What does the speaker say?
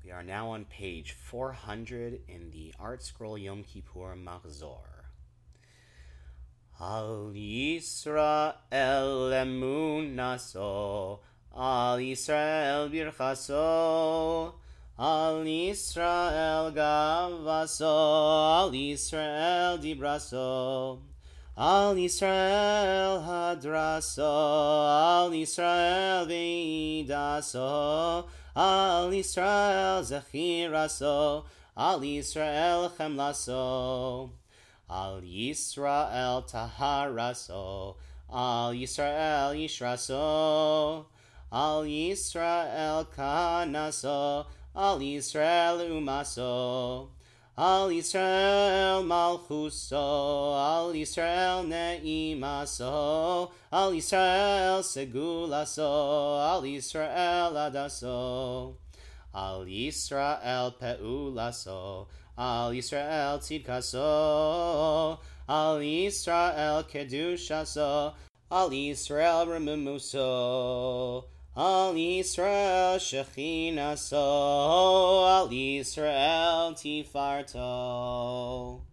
We are now on page 400 in the Art Scroll Yom Kippur Machzor. Al Yisrael emunaso, Al Yisrael birchaso, Al Yisrael gavaso, Al Yisrael dibraso, Al Yisrael hadraso, Al Yisrael veidaso, Al Yisrael zechiraso, Al Yisrael chemlaso, Al Yisrael taharaso, Al Yisrael yishraso, Al Yisrael kanaso, Al Yisrael umaso, Al Yisrael malchuso, Al Yisrael neimaso, Al Yisrael segulaso, Al Yisrael adaso, Al Yisrael peulaso, Al Yisrael tzidkaso, Al Yisrael kedushaso, Al Yisrael remumuso, Al Yisrael shechinaso, Al Yisrael tifarto.